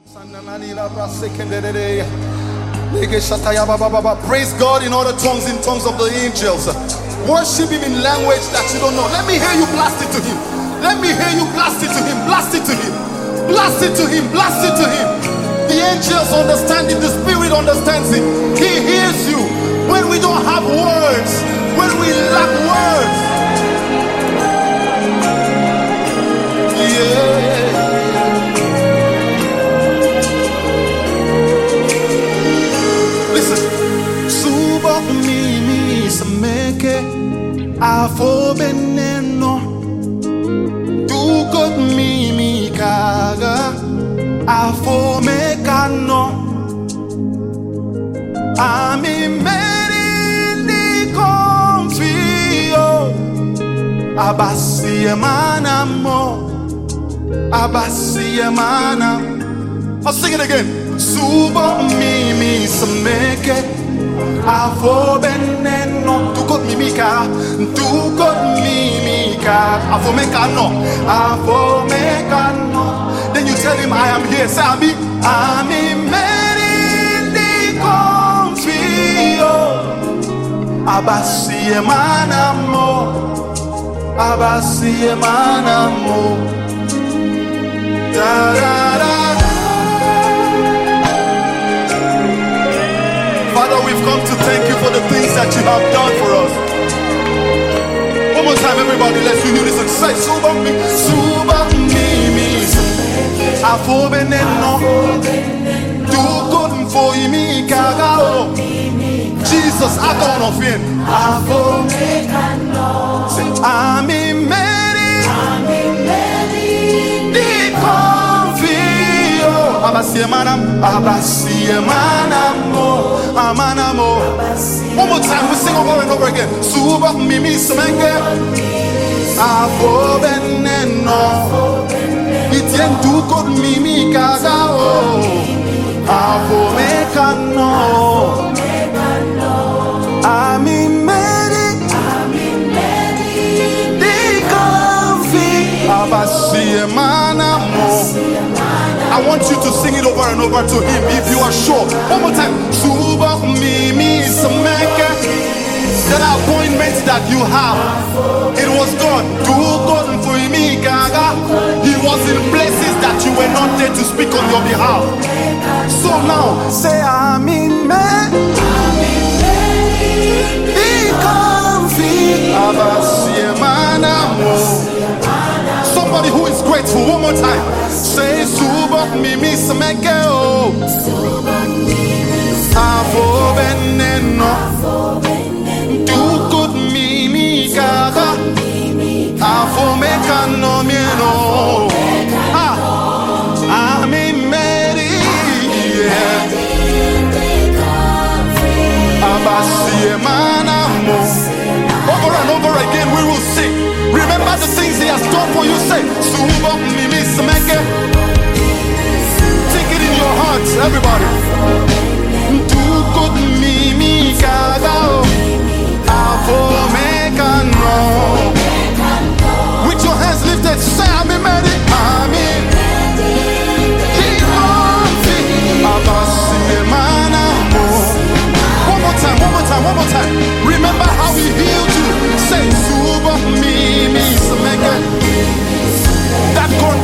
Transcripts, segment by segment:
Praise God in other tongues, in tongues of the angels. Worship Him in language that you don't know. Let me hear you blast it to Him. Let me hear you blast it to Him. Blast it to Him. Blast it to Him. Blast it to Him. The angels understand it. The Spirit understands it. He hears you when we don't have words, when we lack words. Yeah. Afo beneno Dukot mimi kaga Afo mekano Ami meri ni confio Abasi emanamo Abasi emanam. I'll sing it again. Subo mimi sameke Afo beneno Dukot mimika Dukot mimika Afo mekano Afo mekano. Then you tell him I am here. Say Ami merindi confio Abasi emanamo Abasi emanamo. Da da da. Father, we've come to thank you for the things that you have done for us. One more time, everybody, let's renew this and say, Suba mi, Afo beneno, do good for me, kagao. Jesus, I don't offend. Afo mekano, say, Ami meri, di confio. Abasi emanam, Abasi emanamo. Amanamo. One more time, we sing over and over again. Suba mimi semenge Afo beneno Itien dukot mimi kagao Afo mekano Ami meri Di konfi Abasi emanamo. I want you to sing it over and over to him if you are sure. One more time. Suba mimi semeke. That appointment that you have, it was God. Do God for me, Gaga. He was in places that you were not there to speak on your behalf. So now, say Amen. Be comfy. Somebody who is grateful, one more time. Say Suba mimi semeke o Afo beneno Do good mimi gaga Afo mekano mieno Ami meri Abasi emanamo. Over and over again we will sing. Remember the things he has done for you. Say Suba mimi semeke. Take it in your hearts, everybody. Do good mimi gaga Afo mekano. With your hands lifted, say Ami meri. Ami Abasi emanamo. One more time, one more time, one more time. Remember how he healed you. Say Suba mimi semeke. That God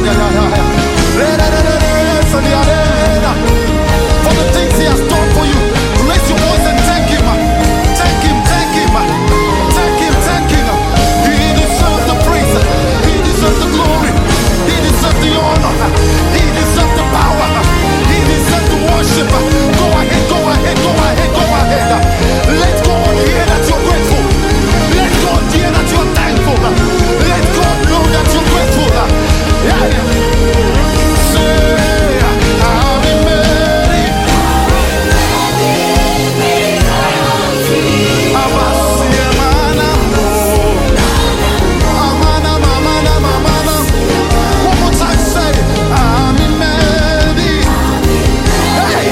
For the things he has done for you, raise your voice and thank him. Thank him, thank him. Thank him, thank him. He deserves the praise. He deserves the glory. He deserves the honor. He deserves the power. He deserves the worship. Go ahead, go ahead, go ahead, go ahead. Let God hear that you're grateful. Let God hear that you're thankful. Let God know that you're grateful. Yeah, yeah. Say, I'll be ready. Abasiemana mo. Amana, mamana, mamana. One more time, say, I'm ready. Hey,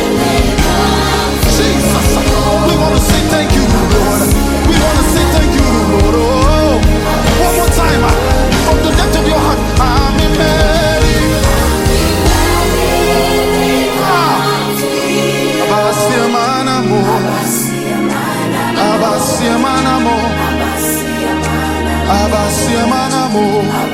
Jesus, we want to say thank you, Lord. We want to say thank you, Lord. Oh, one more time, from the depth of your heart, I'm ready. Abasiemana mo. Abasiemana mo. Abasiemana mo.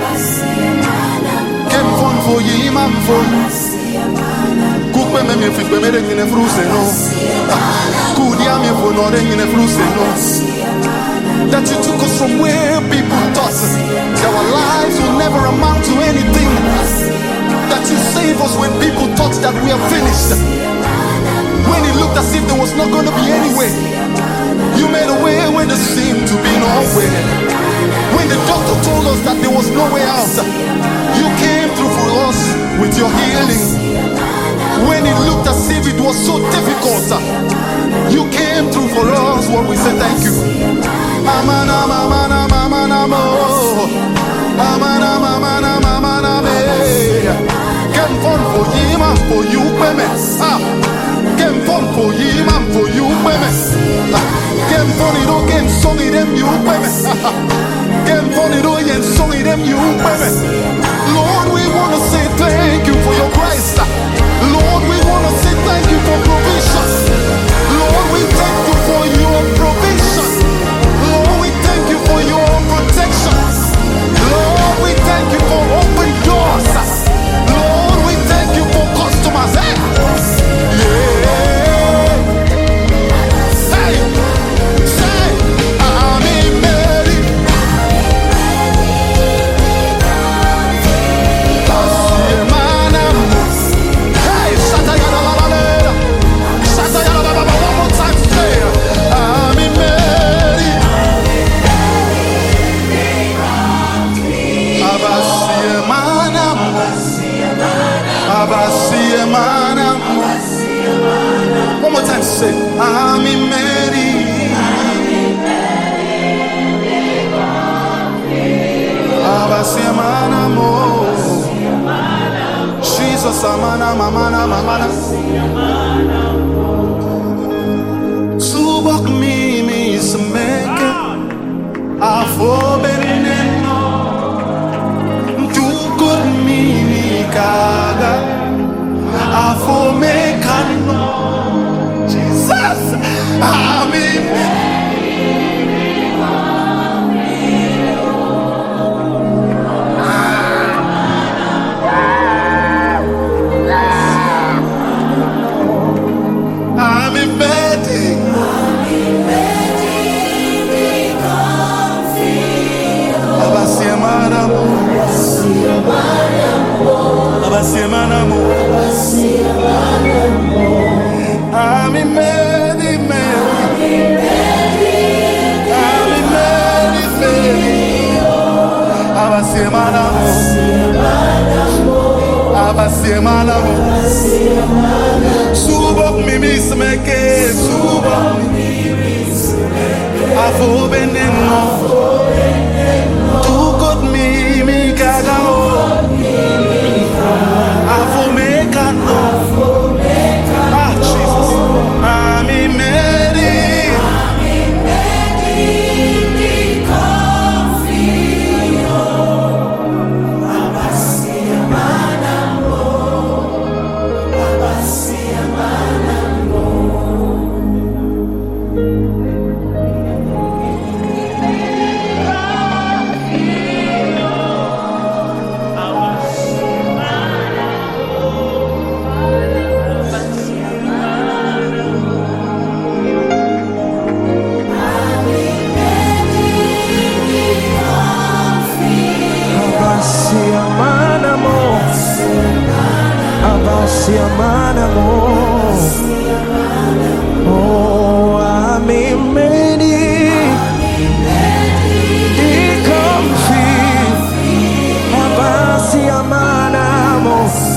Kem fon fo yi mam fo. Kukwe me me fikwe me de ngine fruse no. Kudia me fo no de ngine fruse no. That you took us from where people thought our lives will never amount to anything. That you saved us when people thought that we are finished. When it looked as if there was not going to be any way. You made a way when there seemed to be no way. When the doctor told us that there was no way out, you came through for us with your healing. When it looked as if it was so difficult, you came through for us. What we say thank you. Amana, mamana, mamana, mo. Amana, mamana, mamana, me. Kem fon for him and for you, women. Kem fon for him and for you, women. Kem fon it all, kem song it them, you women. Kem fon it all, kem song it them, you women. Lord, we want to say thank you for your grace. Lord, we want to say thank you for provision. Lord, we thank you for your provision. Lord, we thank you for your protection. Lord, we thank you for open doors. Lord, we thank you for customers. Hey! Yeah. Say, I'm ready. Abasiemana mo. Hey, Shatayalalalala. Shatayalababa. One more time, say, I'm ready. Abasiemana mo. Abasiemana mo. One more time, say, I'm ready. Abasiemana mo. Jesus, amana, mamana, mamana. Subok mi semeke. Afobeneno. Tukut mi kaga. Afomekano. Jesus, amen. I'm embedding. Abasiemana mo. Abasiemana mo. I'm embedding, man. I'm embedding. Abasiemana mo. Abasiemana mo. Subok mimi semeke. Subok afobeneno. Tukut mimi kagao. Afomekano. Ah, Jesus. I'm ready. Abasiamanamo. Oh, amimeni ikomfi. Abasiamanamo.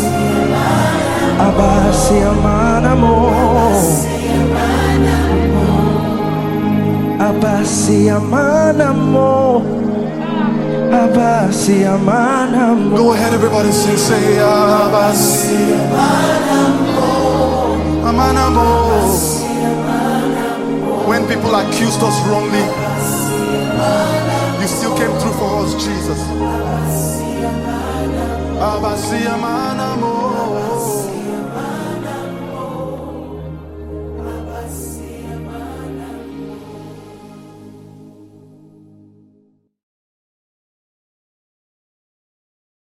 Abasiamanamo. Abasiamanamo. Abasiamanamo. Go ahead, everybody, sing, say, Abasiamanamo. Amanamo. When people accused us wrongly, you still came through for us, Jesus. Abasiamanamo.